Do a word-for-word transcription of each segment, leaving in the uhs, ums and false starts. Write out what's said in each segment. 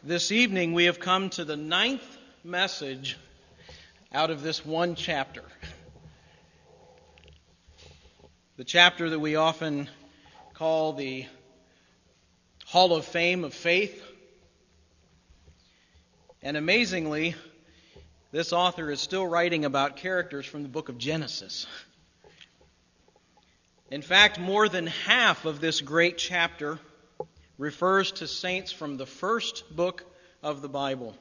This evening we have come to the ninth message out of this one chapter. The chapter that we often call the Hall of Fame of Faith. And amazingly, this author is still writing about characters from the book of Genesis. In fact, more than half of this great chapter refers to saints from the first book of the Bible.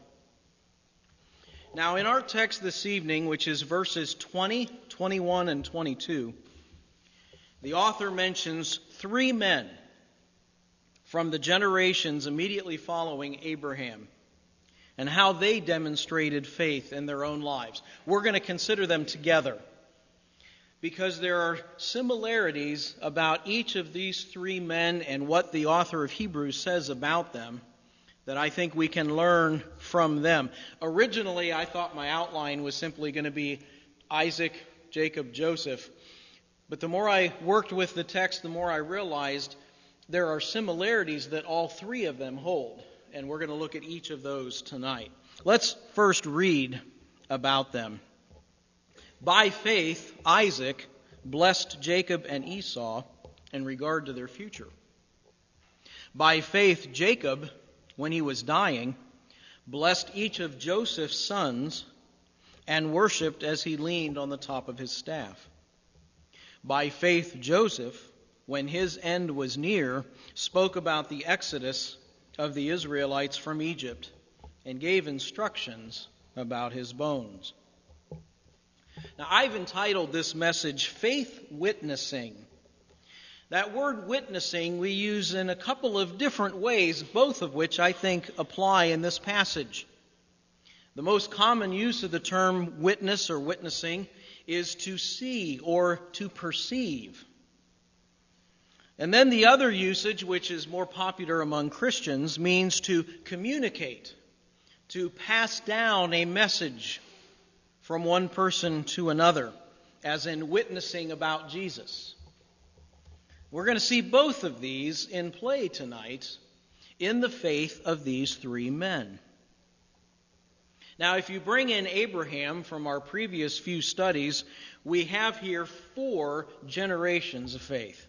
Now, in our text this evening, which is verses twenty, twenty-one, and twenty-two, the author mentions three men from the generations immediately following Abraham and how they demonstrated faith in their own lives. We're going to consider them together because there are similarities about each of these three men and what the author of Hebrews says about them that I think we can learn from them. Originally, I thought my outline was simply going to be Isaac, Jacob, Joseph. But the more I worked with the text, the more I realized there are similarities that all three of them hold. And we're going to look at each of those tonight. Let's first read about them. By faith, Isaac blessed Jacob and Esau in regard to their future. By faith, Jacob, when he was dying, blessed each of Joseph's sons and worshipped as he leaned on the top of his staff. By faith, Joseph, when his end was near, spoke about the exodus of the Israelites from Egypt and gave instructions about his bones. Now, I've entitled this message, Faith Witnessing. That word witnessing we use in a couple of different ways, both of which I think apply in this passage. The most common use of the term witness or witnessing is to see or to perceive. And then the other usage, which is more popular among Christians, means to communicate, to pass down a message from one person to another, as in witnessing about Jesus. We're going to see both of these in play tonight in the faith of these three men. Now, if you bring in Abraham from our previous few studies, we have here four generations of faith.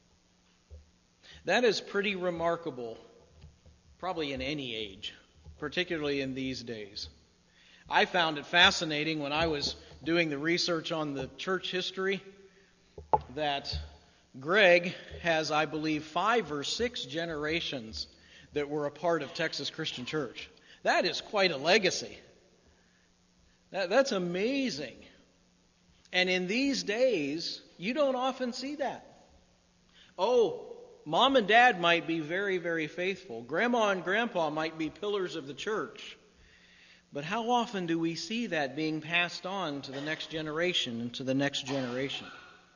That is pretty remarkable, probably in any age, particularly in these days. I found it fascinating when I was doing the research on the church history that Greg has, I believe, five or six generations that were a part of Texas Christian Church. That is quite a legacy. That, that's amazing. And in these days, you don't often see that. Oh, Mom and Dad might be very, very faithful. Grandma and Grandpa might be pillars of the church. But how often do we see that being passed on to the next generation and to the next generation?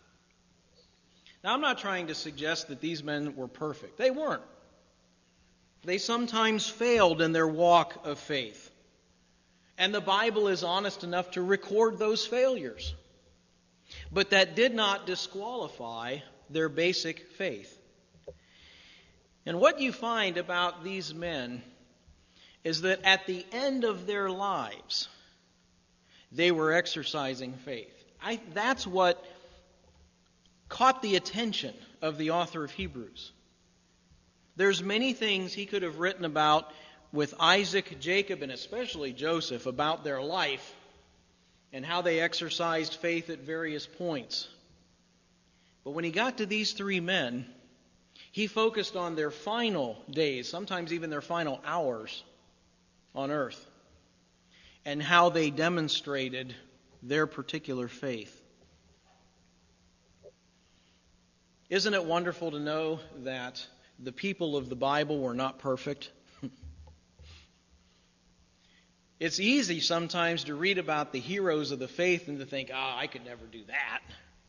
Now, I'm not trying to suggest that these men were perfect. They weren't. They sometimes failed in their walk of faith. And the Bible is honest enough to record those failures. But that did not disqualify their basic faith. And what you find about these men is that at the end of their lives, they were exercising faith. I, that's what caught the attention of the author of Hebrews. There's many things he could have written about with Isaac, Jacob, and especially Joseph about their life and how they exercised faith at various points. But when he got to these three men, he focused on their final days, sometimes even their final hours on earth, and how they demonstrated their particular faith. Isn't it wonderful to know that the people of the Bible were not perfect? It's easy sometimes to read about the heroes of the faith and to think, ah, oh, I could never do that.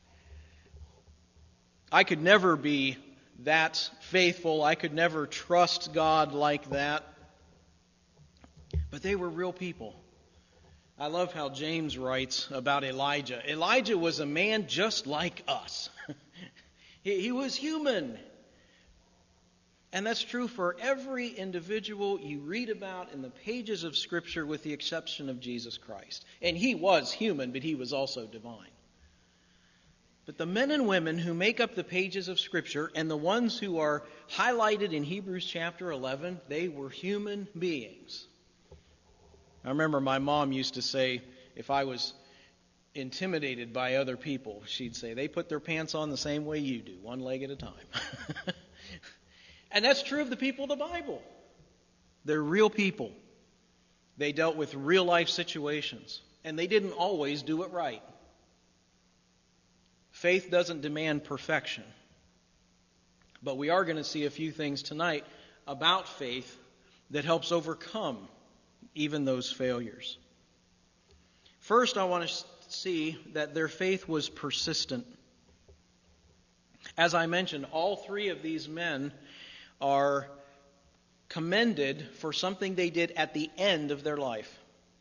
I could never be that faithful. I could never trust God like that. But they were real people. I love how James writes about Elijah. Elijah was a man just like us. he, he was human. And that's true for every individual you read about in the pages of Scripture with the exception of Jesus Christ. And he was human, but he was also divine. But the men and women who make up the pages of Scripture and the ones who are highlighted in Hebrews chapter eleven, they were human beings. I remember my mom used to say, if I was intimidated by other people, she'd say, they put their pants on the same way you do, one leg at a time. And that's true of the people of the Bible. They're real people. They dealt with real life situations, and they didn't always do it right. Faith doesn't demand perfection. But we are going to see a few things tonight about faith that helps overcome even those failures. First, I want to see that their faith was persistent. As I mentioned, all three of these men are commended for something they did at the end of their life.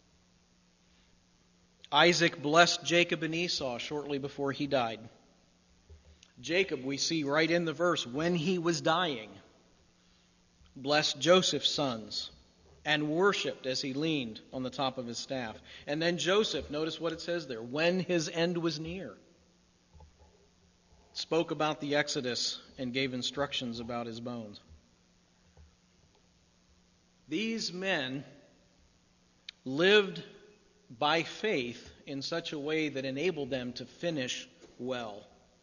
Isaac blessed Jacob and Esau shortly before he died. Jacob, we see right in the verse, when he was dying, blessed Joseph's sons and worshipped as he leaned on the top of his staff. And then Joseph, notice what it says there, when his end was near, spoke about the Exodus and gave instructions about his bones. These men lived by faith in such a way that enabled them to finish well.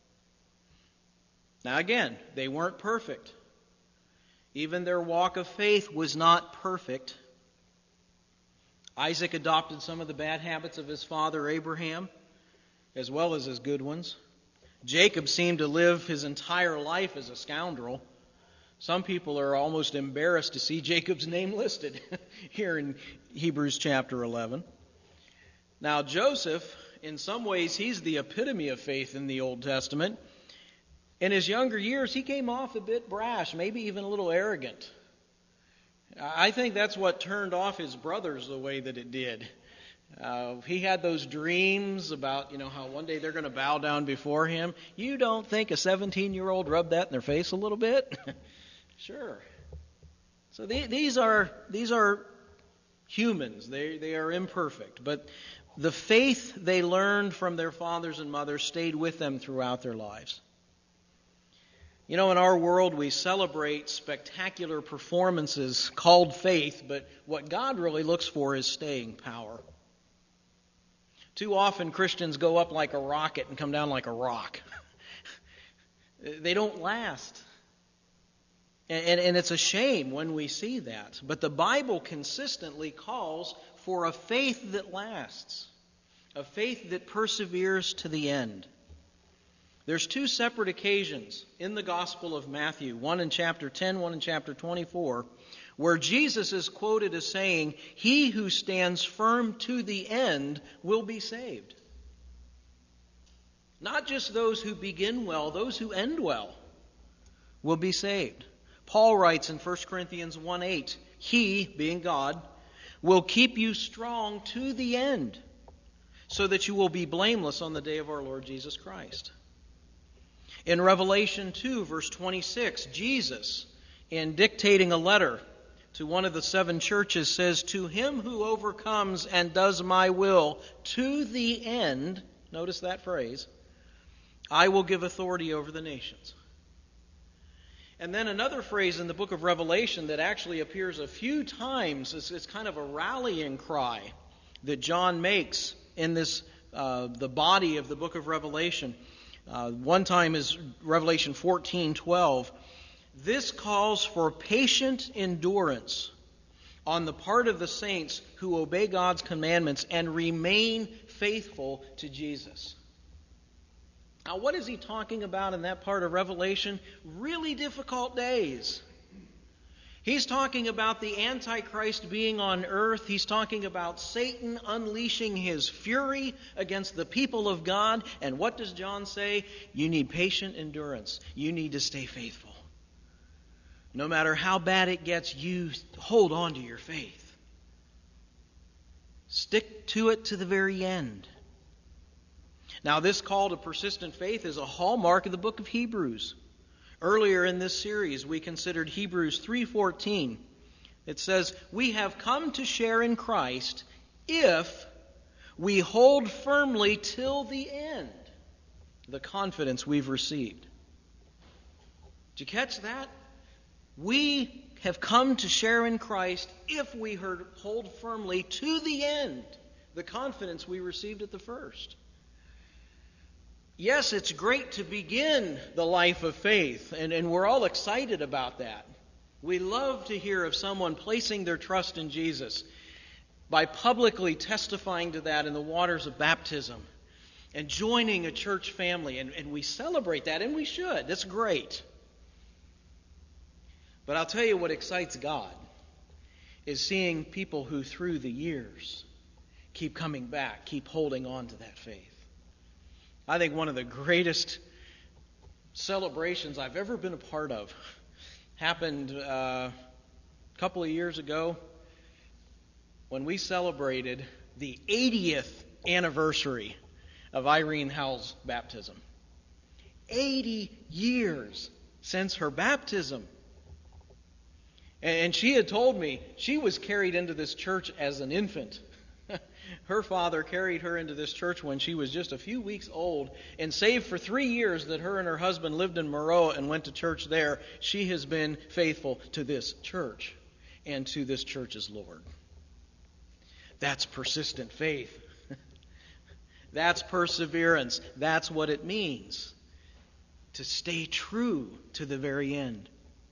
Now again, they weren't perfect. Even their walk of faith was not perfect. Isaac adopted some of the bad habits of his father Abraham, as well as his good ones. Jacob seemed to live his entire life as a scoundrel. Some people are almost embarrassed to see Jacob's name listed here in Hebrews chapter eleven. Now Joseph, in some ways, he's the epitome of faith in the Old Testament. In his younger years, he came off a bit brash, maybe even a little arrogant. I think that's what turned off his brothers the way that it did. Uh, he had those dreams about, you know, how one day they're going to bow down before him. You don't think a seventeen-year-old rubbed that in their face a little bit? Sure. So the, these are these are humans. They they are imperfect, but the faith they learned from their fathers and mothers stayed with them throughout their lives. You know, in our world, we celebrate spectacular performances called faith, but what God really looks for is staying power. Too often, Christians go up like a rocket and come down like a rock. They don't last. And, and, and it's a shame when we see that. But the Bible consistently calls for a faith that lasts, a faith that perseveres to the end. There's two separate occasions in the Gospel of Matthew, one in chapter ten, one in chapter twenty-four, where Jesus is quoted as saying, "He who stands firm to the end will be saved." Not just those who begin well, those who end well will be saved. Paul writes in First Corinthians one eight, "He," being God, "will keep you strong to the end, so that you will be blameless on the day of our Lord Jesus Christ." In Revelation two, verse twenty-six, Jesus, in dictating a letter to one of the seven churches, says, "To him who overcomes and does my will to the end," notice that phrase, "I will give authority over the nations." And then another phrase in the book of Revelation that actually appears a few times, it's, it's kind of a rallying cry that John makes in this uh, the body of the book of Revelation. Uh, one time is Revelation fourteen twelve. "This calls for patient endurance on the part of the saints who obey God's commandments and remain faithful to Jesus." Now, what is he talking about in that part of Revelation? Really difficult days. He's talking about the Antichrist being on earth. He's talking about Satan unleashing his fury against the people of God. And what does John say? You need patient endurance. You need to stay faithful. No matter how bad it gets, you hold on to your faith. Stick to it to the very end. Now, this call to persistent faith is a hallmark of the book of Hebrews. Earlier in this series, we considered Hebrews three fourteen. It says, "We have come to share in Christ if we hold firmly till the end the confidence we've received." Did you catch that? We have come to share in Christ if we hold firmly to the end the confidence we received at the first. Yes, it's great to begin the life of faith, and, and we're all excited about that. We love to hear of someone placing their trust in Jesus by publicly testifying to that in the waters of baptism and joining a church family, and, and we celebrate that, and we should. That's great. But I'll tell you what excites God is seeing people who through the years keep coming back, keep holding on to that faith. I think one of the greatest celebrations I've ever been a part of happened uh, a couple of years ago when we celebrated the eightieth anniversary of Irene Howell's baptism. eighty years since her baptism. And she had told me she was carried into this church as an infant. Her father carried her into this church when she was just a few weeks old, and save for three years that her and her husband lived in Moreau and went to church there, she has been faithful to this church and to this church's Lord. That's persistent faith. That's perseverance. That's what it means to stay true to the very end.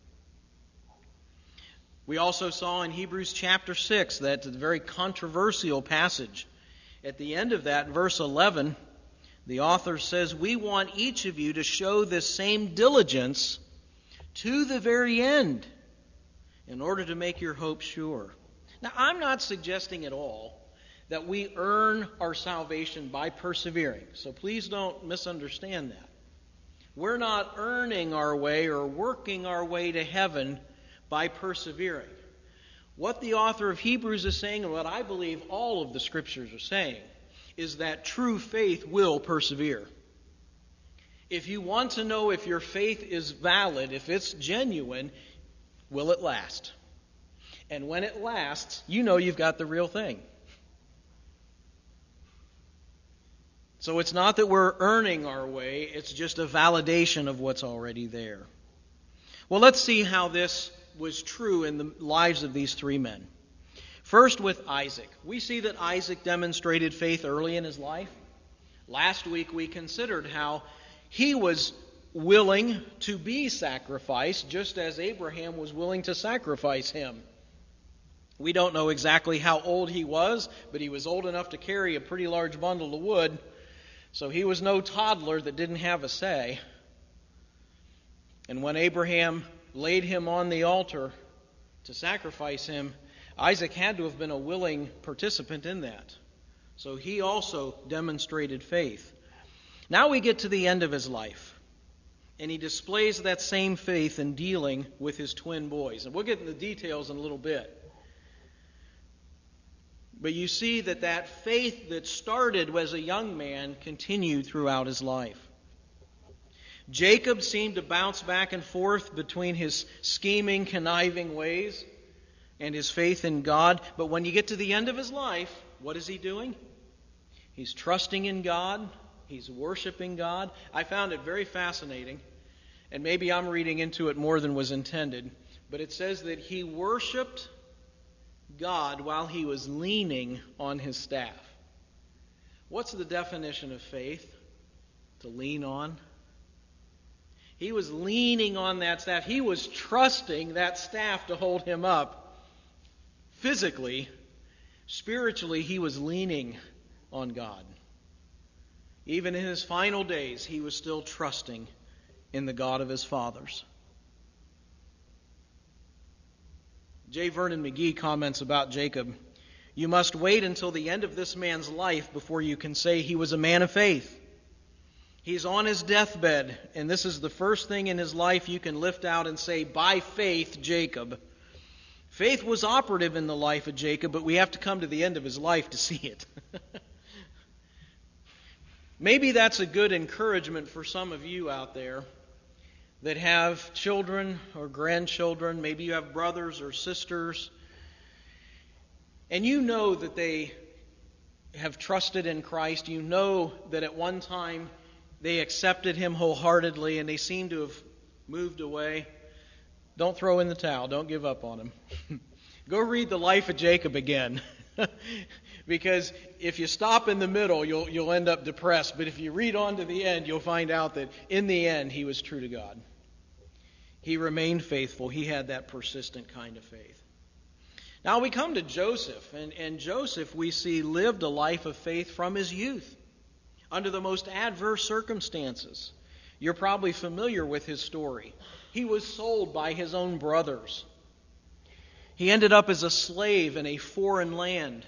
We also saw in Hebrews chapter six that very controversial passage. At the end of that, verse eleven, the author says, "We want each of you to show this same diligence to the very end in order to make your hope sure." Now, I'm not suggesting at all that we earn our salvation by persevering. So please don't misunderstand that. We're not earning our way or working our way to heaven by persevering. What the author of Hebrews is saying, and what I believe all of the Scriptures are saying, is that true faith will persevere. If you want to know if your faith is valid, if it's genuine, will it last? And when it lasts, you know you've got the real thing. So it's not that we're earning our way, it's just a validation of what's already there. Well, let's see how this was true in the lives of these three men. First, with Isaac. We see that Isaac demonstrated faith early in his life. Last week we considered how he was willing to be sacrificed, just as Abraham was willing to sacrifice him. We don't know exactly how old he was, but he was old enough to carry a pretty large bundle of wood, so he was no toddler that didn't have a say. And when Abraham laid him on the altar to sacrifice him, Isaac had to have been a willing participant in that. So he also demonstrated faith. Now we get to the end of his life, and he displays that same faith in dealing with his twin boys. And we'll get into the details in a little bit. But you see that that faith that started as a young man continued throughout his life. Jacob seemed to bounce back and forth between his scheming, conniving ways and his faith in God. But when you get to the end of his life, what is he doing? He's trusting in God. He's worshiping God. I found it very fascinating, and maybe I'm reading into it more than was intended, but it says that he worshiped God while he was leaning on his staff. What's the definition of faith? To lean on. He was leaning on that staff. He was trusting that staff to hold him up. Physically, spiritually, he was leaning on God. Even in his final days, he was still trusting in the God of his fathers. J. Vernon McGee comments about Jacob, "You must wait until the end of this man's life before you can say he was a man of faith. He's on his deathbed, and this is the first thing in his life you can lift out and say, 'By faith, Jacob.' Faith was operative in the life of Jacob, but we have to come to the end of his life to see it." Maybe that's a good encouragement for some of you out there, that have children or grandchildren, maybe you have brothers or sisters, and you know that they have trusted in Christ, you know that at one time they accepted Him wholeheartedly and they seem to have moved away, don't throw in the towel. Don't give up on Him. Go read the life of Jacob again. Because if you stop in the middle, you'll you'll end up depressed. But if you read on to the end, you'll find out that in the end, he was true to God. He remained faithful. He had that persistent kind of faith. Now we come to Joseph. And, and Joseph, we see, lived a life of faith from his youth, under the most adverse circumstances. You're probably familiar with his story. He was sold by his own brothers. He ended up as a slave in a foreign land.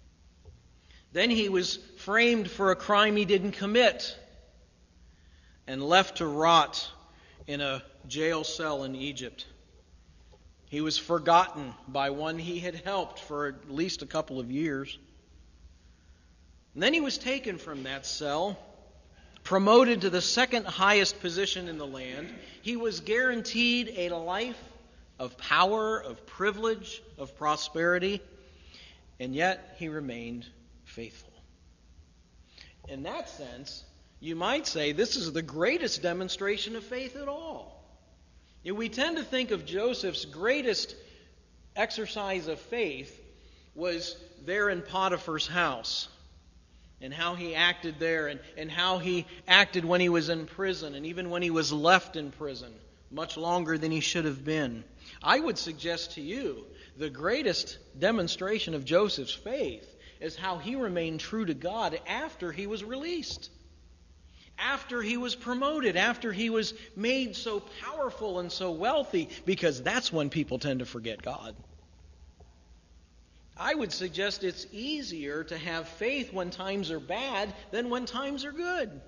Then he was framed for a crime he didn't commit and left to rot in a jail cell in Egypt. He was forgotten by one he had helped for at least a couple of years. And then he was taken from that cell, promoted to the second highest position in the land. He was guaranteed a life of power, of privilege, of prosperity, and yet he remained faithful. In that sense, you might say this is the greatest demonstration of faith at all. You know, we tend to think of Joseph's greatest exercise of faith was there in Potiphar's house, and how he acted there, and, and how he acted when he was in prison, and even when he was left in prison, much longer than he should have been. I would suggest to you the greatest demonstration of Joseph's faith is how he remained true to God after he was released, after he was promoted, after he was made so powerful and so wealthy, because that's when people tend to forget God. I would suggest it's easier to have faith when times are bad than when times are good.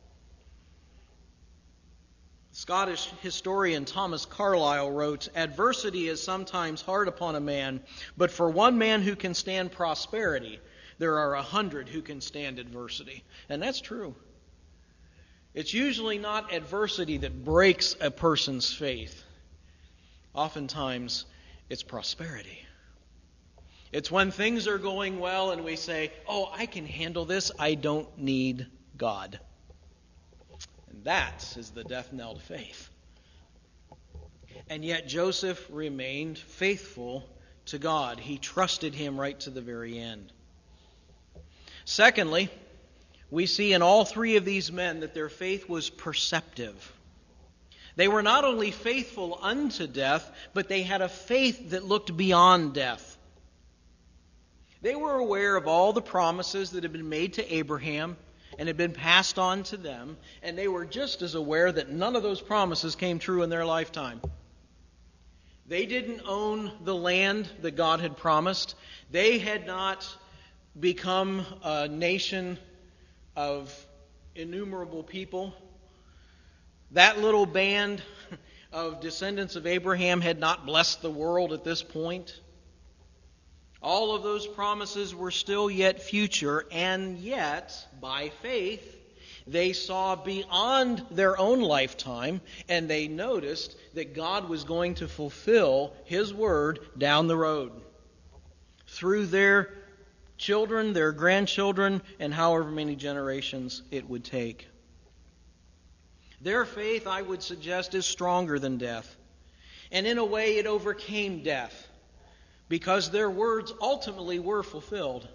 Scottish historian Thomas Carlyle wrote, "Adversity is sometimes hard upon a man, but for one man who can stand prosperity, there are a hundred who can stand adversity." And that's true. It's usually not adversity that breaks a person's faith. Oftentimes, it's prosperity. It's when things are going well and we say, "Oh, I can handle this. I don't need God." And that is the death knell to faith. And yet Joseph remained faithful to God. He trusted Him right to the very end. Secondly, we see in all three of these men that their faith was perceptive. They were not only faithful unto death, but they had a faith that looked beyond death. They were aware of all the promises that had been made to Abraham and had been passed on to them, and they were just as aware that none of those promises came true in their lifetime. They didn't own the land that God had promised. They had not become a nation of innumerable people. That little band of descendants of Abraham had not blessed the world at this point. All of those promises were still yet future, and yet, by faith, they saw beyond their own lifetime, and they noticed that God was going to fulfill His word down the road through their children, their grandchildren, and however many generations it would take. Their faith, I would suggest, is stronger than death. And in a way, it overcame death, because their words ultimately were fulfilled.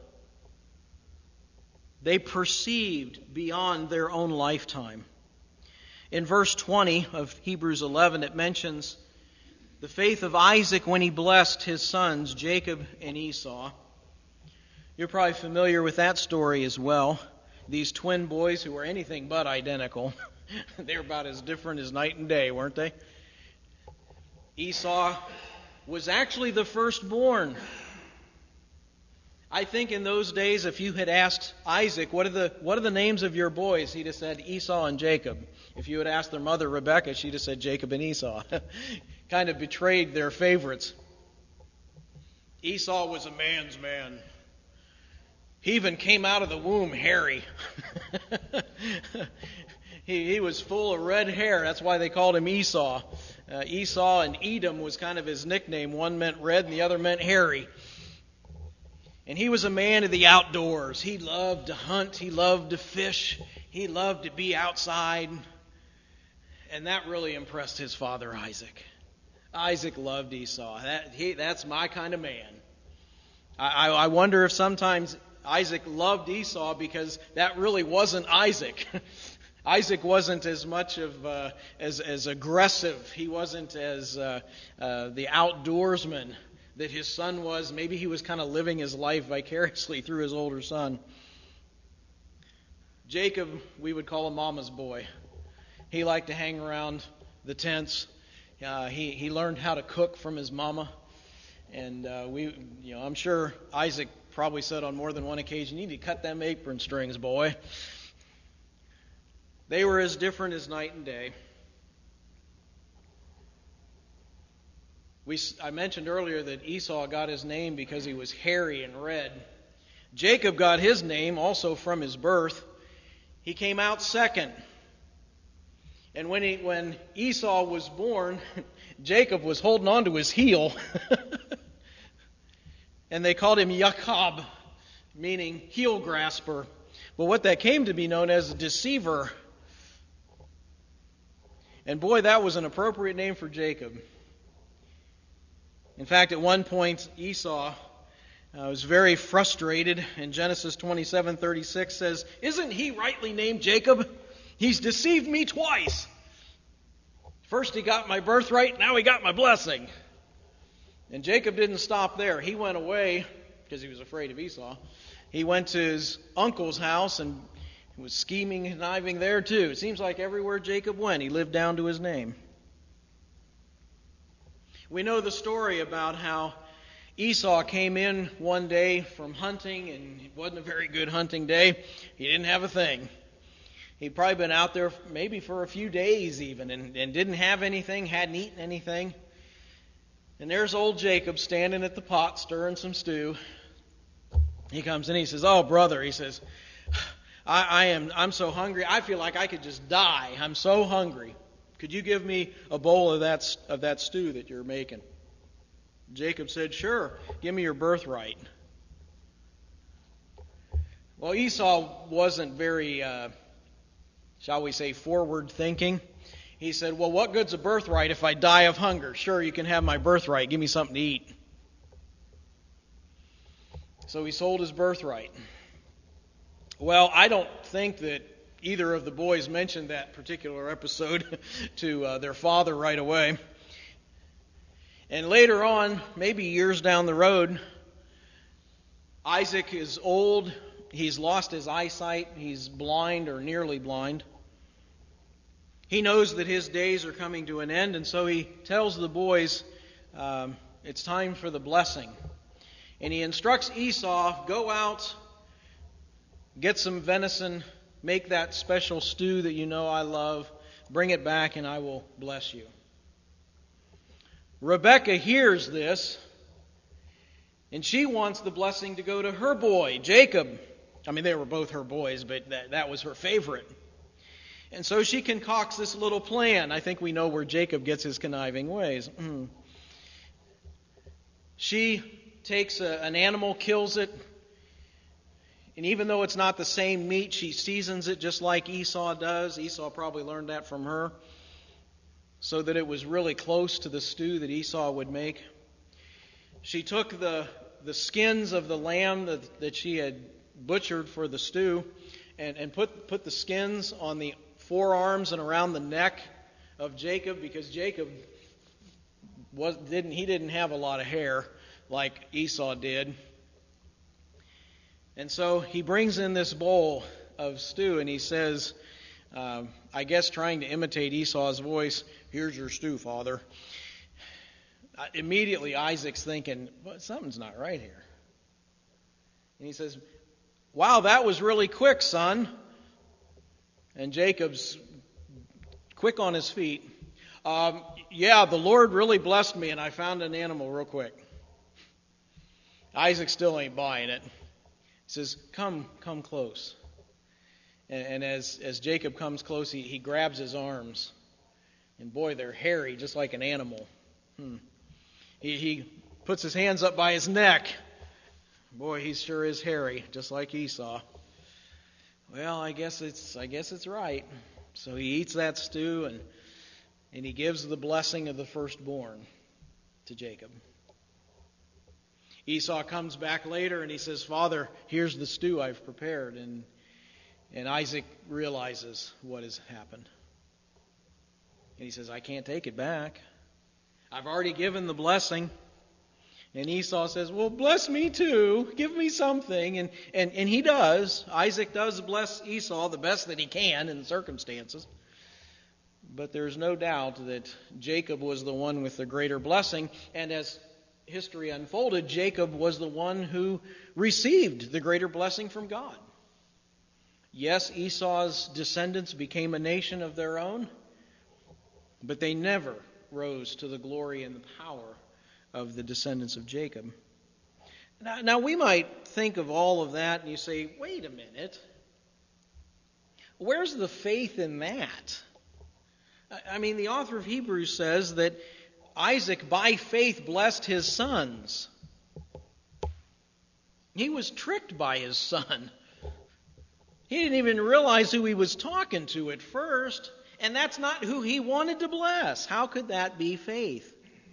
They perceived beyond their own lifetime. In verse twenty of Hebrews eleven, it mentions the faith of Isaac when he blessed his sons, Jacob and Esau. You're probably familiar with that story as well. These twin boys who were anything but identical. They were about as different as night and day, weren't they? Esau was actually the firstborn. I think in those days, if you had asked Isaac, what are the what are the names of your boys? He'd have said Esau and Jacob. If you had asked their mother, Rebekah, she'd have said Jacob and Esau. Kind of betrayed their favorites. Esau was a man's man. He even came out of the womb hairy. He, he was full of red hair. That's why they called him Esau. Uh, Esau and Edom was kind of his nickname. One meant red and the other meant hairy. And he was a man of the outdoors. He loved to hunt. He loved to fish. He loved to be outside. And that really impressed his father, Isaac. Isaac loved Esau. That, he, that's my kind of man. I, I wonder if sometimes Isaac loved Esau because that really wasn't Isaac. Isaac wasn't as much of uh, as as aggressive. He wasn't as uh, uh, the outdoorsman that his son was. Maybe he was kind of living his life vicariously through his older son. Jacob, we would call him Mama's boy. He liked to hang around the tents. Uh, he he learned how to cook from his mama. And uh, we, you know, I'm sure Isaac probably said on more than one occasion, "You need to cut them apron strings, boy." They were as different as night and day. We, I mentioned earlier that Esau got his name because he was hairy and red. Jacob got his name also from his birth. He came out second. And when he, when Esau was born, Jacob was holding on to his heel. And they called him Jacob, meaning heel grasper. But what that came to be known as a deceiver. And boy, that was an appropriate name for Jacob. In fact, at one point, Esau uh, was very frustrated. And Genesis twenty-seven thirty-six says, "Isn't he rightly named Jacob? He's deceived me twice. First he got my birthright, now he got my blessing." And Jacob didn't stop there. He went away because he was afraid of Esau. He went to his uncle's house and was scheming and conniving there too. It seems like everywhere Jacob went, he lived down to his name. We know the story about how Esau came in one day from hunting, and it wasn't a very good hunting day. He didn't have a thing. He'd probably been out there maybe for a few days even, and, and didn't have anything, hadn't eaten anything. And there's old Jacob standing at the pot stirring some stew. He comes in, he says, "Oh, brother," he says, I, I am, I'm so hungry, I feel like I could just die. I'm so hungry. Could you give me a bowl of that, of that stew that you're making?" Jacob said, "Sure, give me your birthright." Well, Esau wasn't very, uh, shall we say, forward thinking. He said, "Well, what good's a birthright if I die of hunger? Sure, you can have my birthright. Give me something to eat." So he sold his birthright. Well, I don't think that either of the boys mentioned that particular episode to uh, their father right away. And later on, maybe years down the road, Isaac is old. He's lost his eyesight. He's blind or nearly blind. He knows that his days are coming to an end, and so he tells the boys um, it's time for the blessing. And he instructs Esau, "Go out, get some venison, make that special stew that you know I love, bring it back, and I will bless you." Rebekah hears this, and she wants the blessing to go to her boy, Jacob. I mean, they were both her boys, but that, that was her favorite. And so she concocts this little plan. I think we know where Jacob gets his conniving ways. She takes a, an animal, kills it, and even though it's not the same meat, she seasons it just like Esau does. Esau probably learned that from her, so that it was really close to the stew that Esau would make. She took the, the skins of the lamb that, that she had butchered for the stew and, and put, put the skins on the forearms and around the neck of Jacob, because Jacob was didn't he didn't have a lot of hair like Esau did. And so he brings in this bowl of stew and he says, um, I guess trying to imitate Esau's voice, "Here's your stew, Father." Uh, immediately Isaac's thinking, well, something's not right here. And he says, "Wow, that was really quick, son." And Jacob's quick on his feet. Um, yeah, the Lord really blessed me, and I found an animal real quick. Isaac still ain't buying it. He says, come, come close. And, and as, as Jacob comes close, he, he grabs his arms. And boy, they're hairy, just like an animal. Hmm. He, he puts his hands up by his neck. Boy, he sure is hairy, just like Esau. Well, I guess it's I guess it's right. So he eats that stew, and and he gives the blessing of the firstborn to Jacob. Esau comes back later and he says, "Father, here's the stew I've prepared." And and Isaac realizes what has happened. And he says, "I can't take it back. I've already given the blessing." And Esau says, "Well, bless me too. Give me something." And, and, and he does. Isaac does bless Esau the best that he can in the circumstances. But there's no doubt that Jacob was the one with the greater blessing. And as history unfolded, Jacob was the one who received the greater blessing from God. Yes, Esau's descendants became a nation of their own, but they never rose to the glory and the power of the descendants of Jacob. Now, now, we might think of all of that and you say, wait a minute. Where's the faith in that? I mean, the author of Hebrews says that Isaac by faith blessed his sons. He was tricked by his son. He didn't even realize who he was talking to at first, and that's not who he wanted to bless. How could that be faith?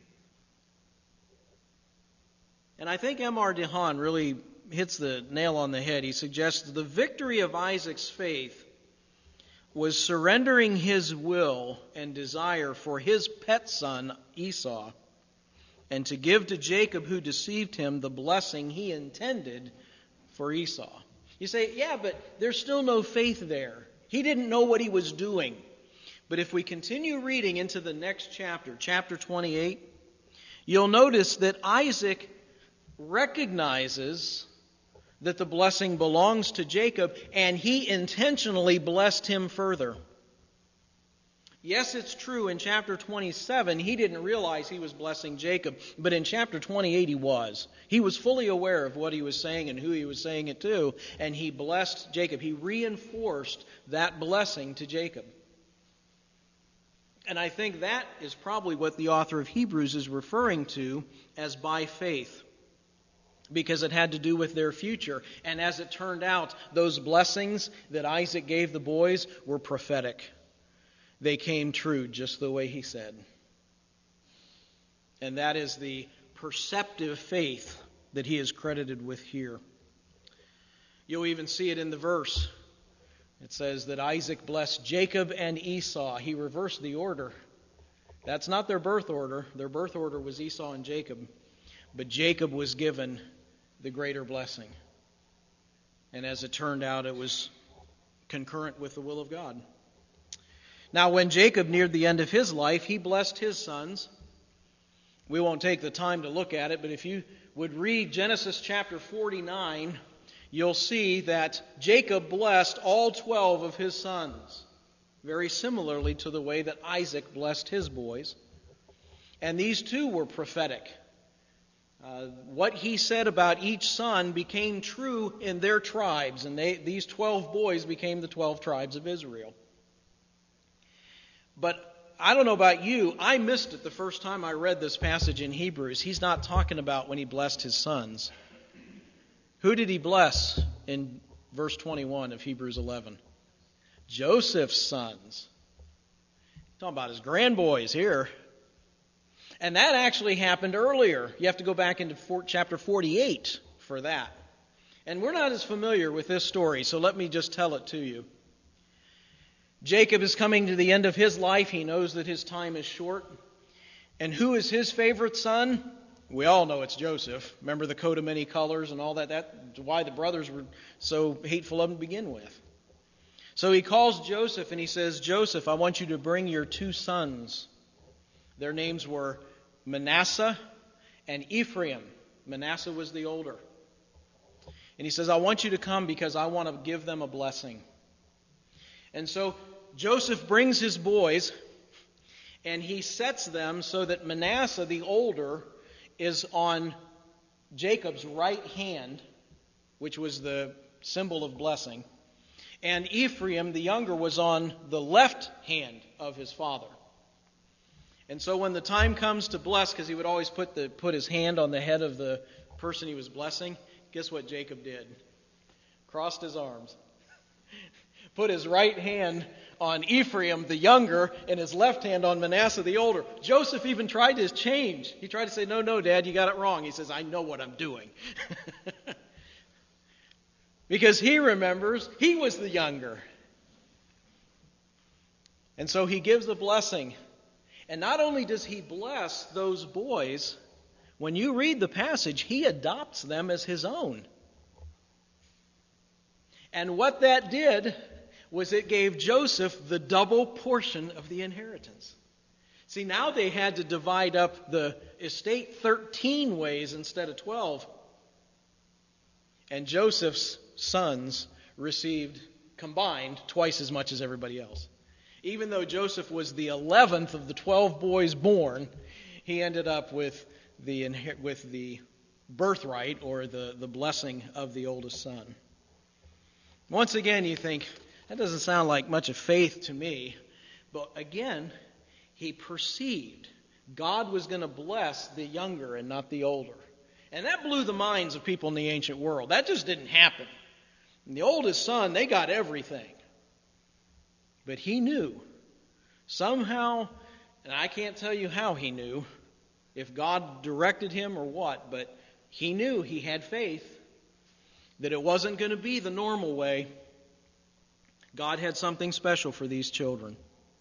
And I think M R DeHaan really hits the nail on the head. He suggests the victory of Isaac's faith was surrendering his will and desire for his pet son, Esau, and to give to Jacob, who deceived him, the blessing he intended for Esau. You say, yeah, but there's still no faith there. He didn't know what he was doing. But if we continue reading into the next chapter, chapter twenty-eight, you'll notice that Isaac recognizes that the blessing belongs to Jacob, and he intentionally blessed him further. Yes, it's true in chapter twenty-seven, he didn't realize he was blessing Jacob, but in chapter twenty-eight he was. He was fully aware of what he was saying and who he was saying it to, and he blessed Jacob. He reinforced that blessing to Jacob. And I think that is probably what the author of Hebrews is referring to as by faith, because it had to do with their future. And as it turned out, those blessings that Isaac gave the boys were prophetic. They came true just the way he said. And that is the perceptive faith that he is credited with here. You'll even see it in the verse. It says that Isaac blessed Jacob and Esau. He reversed the order. That's not their birth order. Their birth order was Esau and Jacob. But Jacob was given the greater blessing. And as it turned out, it was concurrent with the will of God. Now, when Jacob neared the end of his life, he blessed his sons. We won't take the time to look at it, but if you would read Genesis chapter forty-nine, you'll see that Jacob blessed all twelve of his sons, very similarly to the way that Isaac blessed his boys. And these too were prophetic. Uh, what he said about each son became true in their tribes, and they, these twelve boys became the twelve tribes of Israel. But I don't know about you, I missed it the first time I read this passage in Hebrews. He's not talking about when he blessed his sons. Who did he bless in verse twenty-one of Hebrews eleven? Joseph's sons. Talking about his grandboys here. And that actually happened earlier. You have to go back into chapter forty-eight for that. And we're not as familiar with this story, so let me just tell it to you. Jacob is coming to the end of his life. He knows that his time is short. And who is his favorite son? We all know it's Joseph. Remember the coat of many colors and all that? That's why the brothers were so hateful of him to begin with. So he calls Joseph and he says, Joseph, I want you to bring your two sons. Their names were Manasseh and Ephraim. Manasseh was the older. And he says, I want you to come because I want to give them a blessing. And so Joseph brings his boys and he sets them so that Manasseh, the older, is on Jacob's right hand, which was the symbol of blessing. And Ephraim, the younger, was on the left hand of his father. And so when the time comes to bless, because he would always put the put his hand on the head of the person he was blessing, guess what Jacob did? Crossed his arms. Put his right hand on Ephraim, the younger, and his left hand on Manasseh, the older. Joseph even tried to change. He tried to say, no, no, Dad, you got it wrong. He says, I know what I'm doing. Because he remembers he was the younger. And so he gives the blessing. And not only does he bless those boys, when you read the passage, he adopts them as his own. And what that did was it gave Joseph the double portion of the inheritance. See, now they had to divide up the estate thirteen ways instead of twelve. And Joseph's sons received combined twice as much as everybody else. Even though Joseph was the eleventh of the twelve boys born, he ended up with the with the birthright or the, the blessing of the oldest son. Once again, you think, that doesn't sound like much of faith to me. But again, he perceived God was going to bless the younger and not the older. And that blew the minds of people in the ancient world. That just didn't happen. And the oldest son, they got everything. But he knew, somehow, and I can't tell you how he knew, if God directed him or what, but he knew, he had faith, that it wasn't going to be the normal way. God had something special for these children.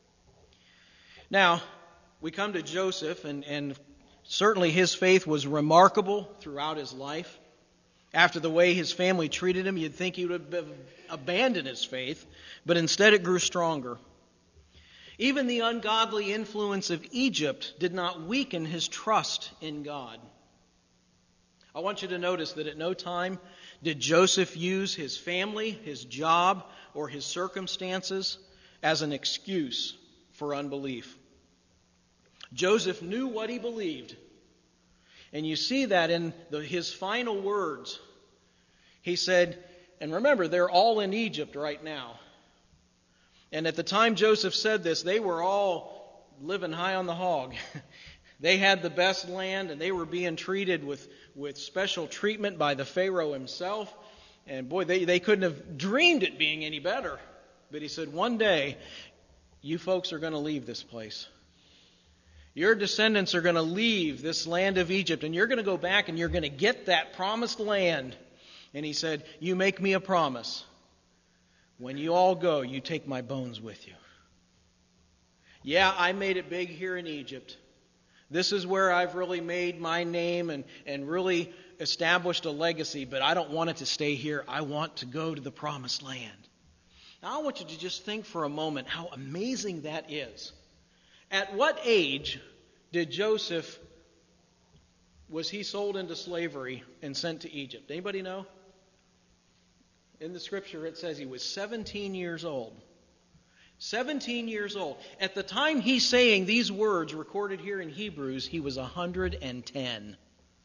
Now, we come to Joseph, and, and certainly his faith was remarkable throughout his life. After the way his family treated him, you'd think he would have abandoned his faith, but instead it grew stronger. Even the ungodly influence of Egypt did not weaken his trust in God. I want you to notice that at no time did Joseph use his family, his job, or his circumstances as an excuse for unbelief. Joseph knew what he believed. And you see that in the, his final words. He said, and remember, they're all in Egypt right now. And at the time Joseph said this, they were all living high on the hog. They had the best land, and they were being treated with, with special treatment by the Pharaoh himself. And boy, they, they couldn't have dreamed it being any better. But he said, one day, you folks are going to leave this place. Your descendants are going to leave this land of Egypt, and you're going to go back and you're going to get that promised land. And he said, you make me a promise. When you all go, you take my bones with you. Yeah, I made it big here in Egypt. This is where I've really made my name and, and really established a legacy, but I don't want it to stay here. I want to go to the promised land. Now I want you to just think for a moment how amazing that is. At what age did Joseph, was he sold into slavery and sent to Egypt? Anybody know? In the scripture it says he was seventeen years old. seventeen years old. At the time he's saying these words recorded here in Hebrews, he was one hundred ten.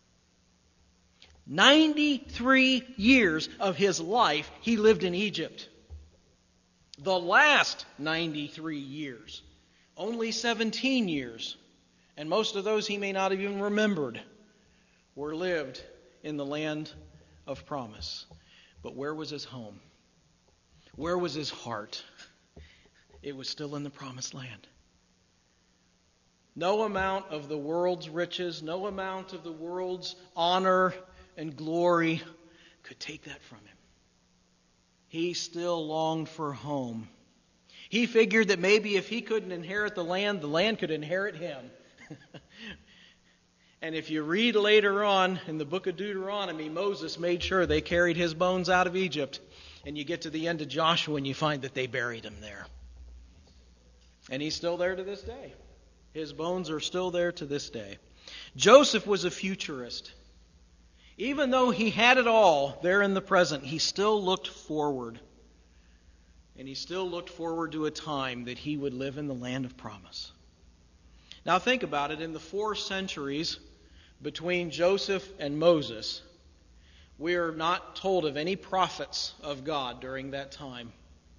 ninety-three years of his life he lived in Egypt. The last ninety-three years, only seventeen years, and most of those he may not have even remembered, were lived in the land of promise. But where was his home? Where was his heart? It was still in the promised land. No amount of the world's riches, no amount of the world's honor and glory could take that from him. He still longed for home. He figured that maybe if he couldn't inherit the land, the land could inherit him. And if you read later on in the book of Deuteronomy, Moses made sure they carried his bones out of Egypt. And you get to the end of Joshua and you find that they buried him there. And he's still there to this day. His bones are still there to this day. Joseph was a futurist. Even though he had it all there in the present, he still looked forward. And he still looked forward to a time that he would live in the land of promise. Now think about it. In the four centuries between Joseph and Moses, we are not told of any prophets of God during that time.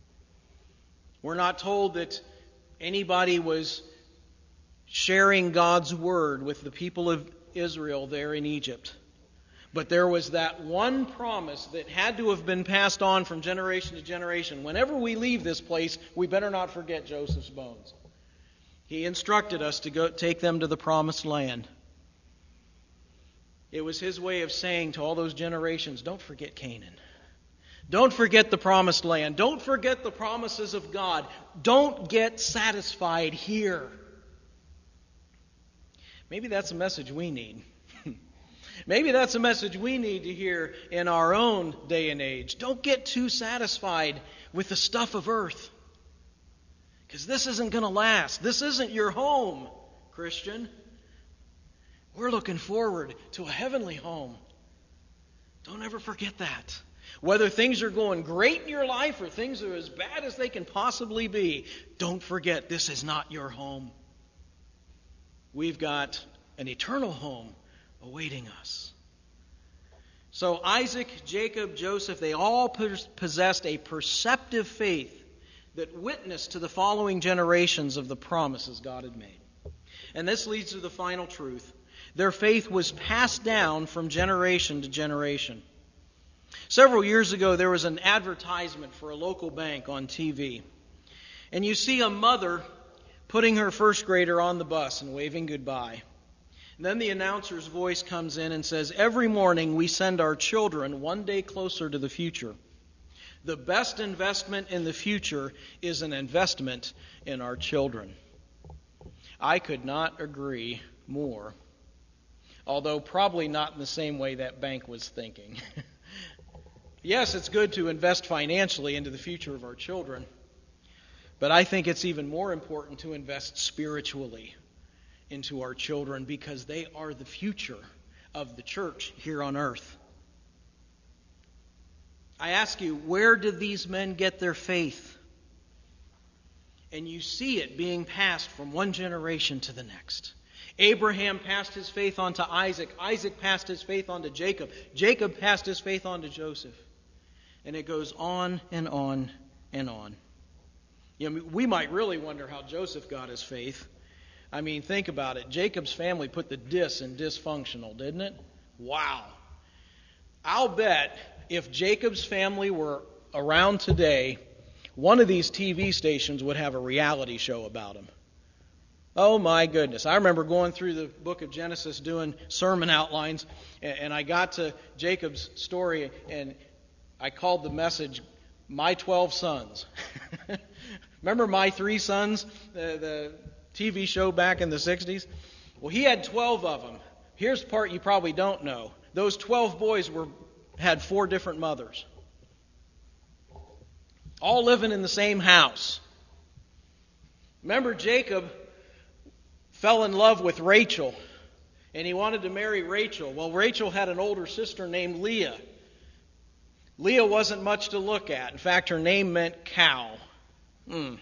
We're not told that anybody was sharing God's word with the people of Israel there in Egypt. But there was that one promise that had to have been passed on from generation to generation. Whenever we leave this place, we better not forget Joseph's bones. He instructed us to go take them to the promised land. It was his way of saying to all those generations, don't forget Canaan. Don't forget the promised land. Don't forget the promises of God. Don't get satisfied here. Maybe that's a message we need. Maybe that's a message we need to hear in our own day and age. Don't get too satisfied with the stuff of earth. Because this isn't going to last. This isn't your home, Christian. We're looking forward to a heavenly home. Don't ever forget that. Whether things are going great in your life or things are as bad as they can possibly be, don't forget this is not your home. We've got an eternal home awaiting us. So Isaac, Jacob, Joseph, they all possessed a perceptive faith that witnessed to the following generations of the promises God had made. And this leads to the final truth. Their faith was passed down from generation to generation. Several years ago, there was an advertisement for a local bank on T V. And you see a mother putting her first grader on the bus and waving goodbye. And then the announcer's voice comes in and says, every morning we send our children one day closer to the future. The best investment in the future is an investment in our children. I could not agree more. Although probably not in the same way that bank was thinking. Yes, it's good to invest financially into the future of our children. But I think it's even more important to invest spiritually into our children because they are the future of the church here on earth. I ask you, where did these men get their faith? And you see it being passed from one generation to the next. Abraham passed his faith on to Isaac. Isaac passed his faith on to Jacob. Jacob passed his faith on to Joseph. And it goes on and on and on. You know, we might really wonder how Joseph got his faith. I mean, think about it. Jacob's family put the dis in dysfunctional, didn't it? Wow. I'll bet if Jacob's family were around today, one of these T V stations would have a reality show about him. Oh my goodness. I remember going through the book of Genesis doing sermon outlines, and I got to Jacob's story, and I called the message, My Twelve Sons. Remember My Three Sons, the, the T V show back in the sixties? Well, he had twelve of them. Here's the part you probably don't know. Those twelve boys were had four different mothers. All living in the same house. Remember, Jacob fell in love with Rachel, and he wanted to marry Rachel. Well, Rachel had an older sister named Leah. Leah wasn't much to look at. In fact, her name meant cow. Hmm.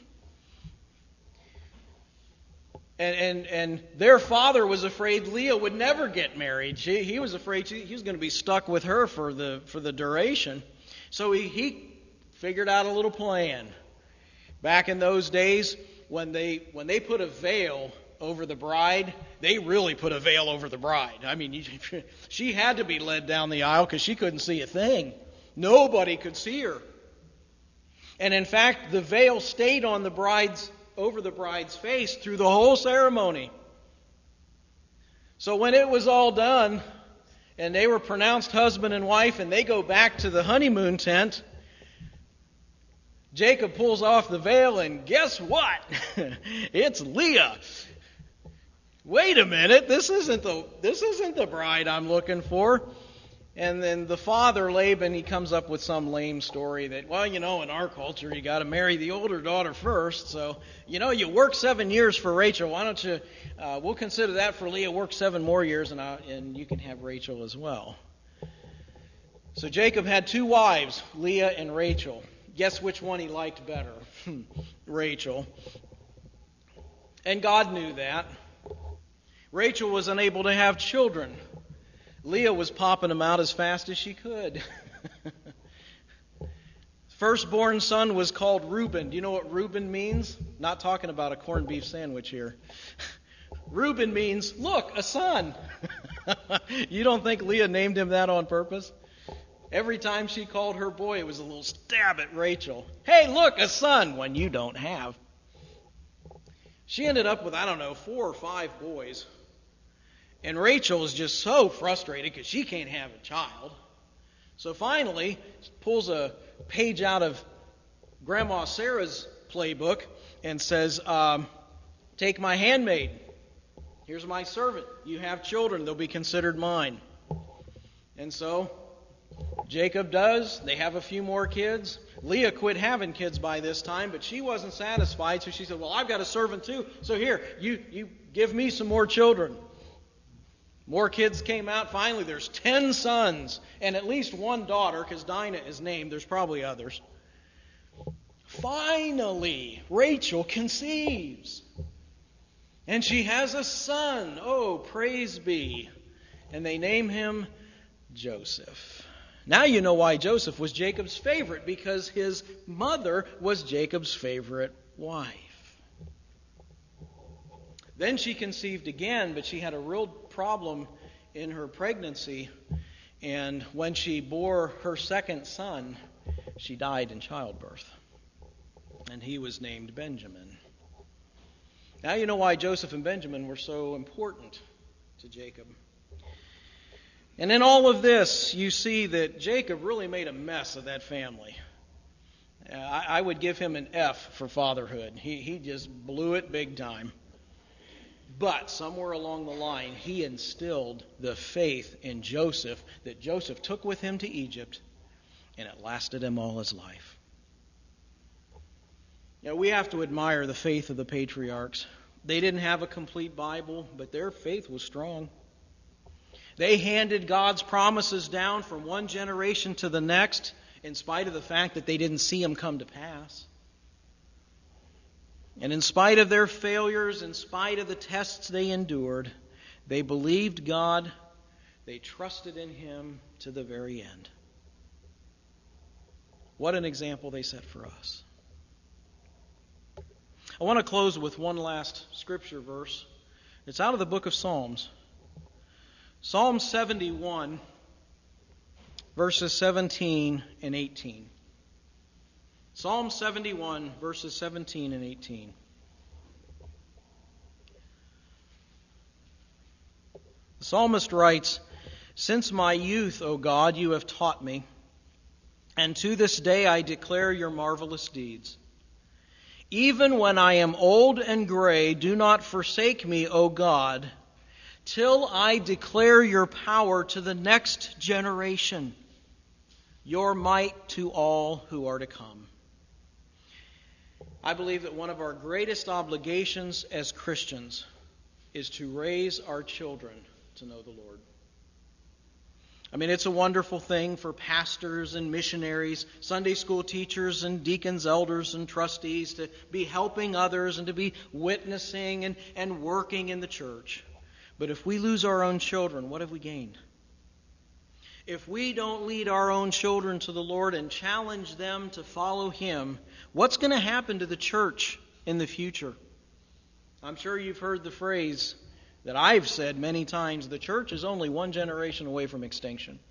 And, and and their father was afraid Leah would never get married. She, he was afraid she, he was going to be stuck with her for the for the duration. So he, he figured out a little plan. Back in those days, when they when they put a veil over the bride, they really put a veil over the bride. I mean, she had to be led down the aisle because she couldn't see a thing. Nobody could see her. And in fact, the veil stayed on the bride's over the bride's face through the whole ceremony. So when it was all done, and they were pronounced husband and wife, and they go back to the honeymoon tent, Jacob pulls off the veil, and guess what? It's Leah. Wait a minute, this isn't the this isn't the bride I'm looking for. And then the father, Laban, he comes up with some lame story that, well, you know, in our culture, you got to marry the older daughter first. So, you know, you work seven years for Rachel. Why don't you, uh, we'll consider that for Leah. Work seven more years, and, I, and you can have Rachel as well. So Jacob had two wives, Leah and Rachel. Guess which one he liked better? Rachel. And God knew that. Rachel was unable to have children. Leah was popping them out as fast as she could. firstborn son was called Reuben. Do you know what Reuben means? Not talking about a corned beef sandwich here. Reuben means, look, a son. You don't think Leah named him that on purpose? Every time she called her boy, it was a little stab at Rachel. Hey, look, a son, when you don't have. She ended up with, I don't know, four or five boys. And Rachel is just so frustrated because she can't have a child. So finally, she pulls a page out of Grandma Sarah's playbook and says, um, take my handmaid. Here's my servant. You have children. They'll be considered mine. And so Jacob does. They have a few more kids. Leah quit having kids by this time, but she wasn't satisfied. So she said, well, I've got a servant too. So here, you, you give me some more children. More kids came out. Finally, there's ten sons and at least one daughter, because Dinah is named. There's probably others. Finally, Rachel conceives. And she has a son. Oh, praise be. And they name him Joseph. Now you know why Joseph was Jacob's favorite, because his mother was Jacob's favorite wife. Then she conceived again, but she had a real problem in her pregnancy. And when she bore her second son, she died in childbirth. And he was named Benjamin. Now you know why Joseph and Benjamin were so important to Jacob. And in all of this, you see that Jacob really made a mess of that family. Uh, I, I would give him an F for fatherhood. He, he just blew it big time. But somewhere along the line, he instilled the faith in Joseph that Joseph took with him to Egypt, and it lasted him all his life. You know, we have to admire the faith of the patriarchs. They didn't have a complete Bible, but their faith was strong. They handed God's promises down from one generation to the next, in spite of the fact that they didn't see them come to pass. And in spite of their failures, in spite of the tests they endured, they believed God, they trusted in Him to the very end. What an example they set for us. I want to close with one last scripture verse. It's out of the book of Psalms. Psalm seventy-one, verses seventeen and eighteen. Psalm seventy-one, verses seventeen and eighteen. The psalmist writes, "Since my youth, O God, you have taught me, and to this day I declare your marvelous deeds. Even when I am old and gray, do not forsake me, O God, till I declare your power to the next generation, your might to all who are to come." I believe that one of our greatest obligations as Christians is to raise our children to know the Lord. I mean, it's a wonderful thing for pastors and missionaries, Sunday school teachers and deacons, elders and trustees to be helping others and to be witnessing and, and working in the church. But if we lose our own children, what have we gained? If we don't lead our own children to the Lord and challenge them to follow Him, what's going to happen to the church in the future? I'm sure you've heard the phrase that I've said many times, the church is only one generation away from extinction.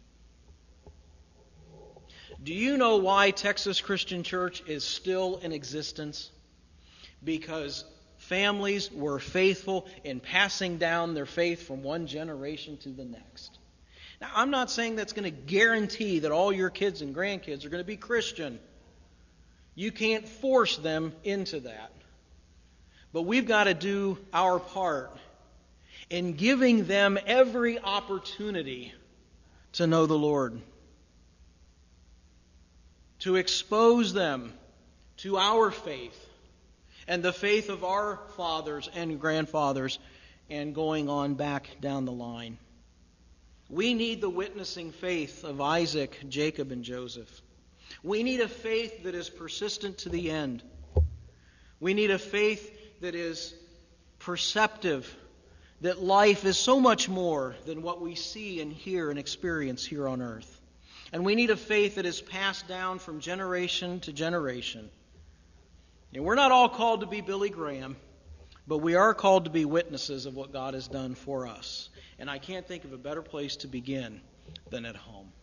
Do you know why Texas Christian Church is still in existence? Because families were faithful in passing down their faith from one generation to the next. Now, I'm not saying that's going to guarantee that all your kids and grandkids are going to be Christian. You can't force them into that. But we've got to do our part in giving them every opportunity to know the Lord, to expose them to our faith and the faith of our fathers and grandfathers, and going on back down the line. We need the witnessing faith of Isaac, Jacob, and Joseph. We need a faith that is persistent to the end. We need a faith that is perceptive, that life is so much more than what we see and hear and experience here on earth. And we need a faith that is passed down from generation to generation. And we're not all called to be Billy Graham, but we are called to be witnesses of what God has done for us. And I can't think of a better place to begin than at home.